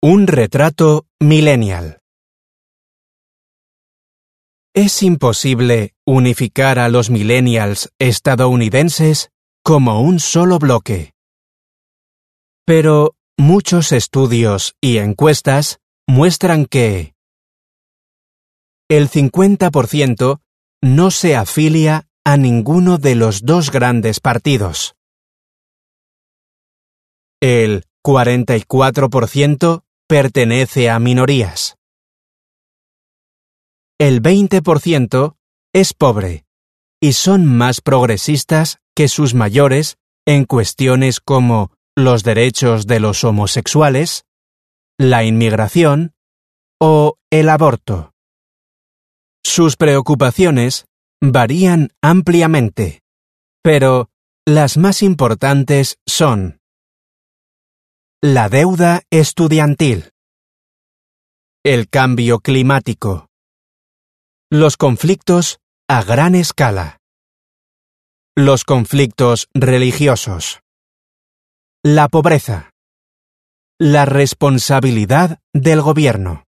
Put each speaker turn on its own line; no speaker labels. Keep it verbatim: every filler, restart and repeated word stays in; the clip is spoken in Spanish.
Un retrato millennial. Es imposible unificar a los millennials estadounidenses como un solo bloque. Pero muchos estudios y encuestas muestran que el cincuenta por ciento no se afilia a ninguno de los dos grandes partidos. El cuarenta y cuatro por ciento pertenece a minorías. El veinte por ciento es pobre y son más progresistas que sus mayores en cuestiones como los derechos de los homosexuales, la inmigración o el aborto. Sus preocupaciones varían ampliamente, pero las más importantes son la deuda estudiantil, el cambio climático, los conflictos a gran escala, los conflictos religiosos, la pobreza, la responsabilidad del gobierno.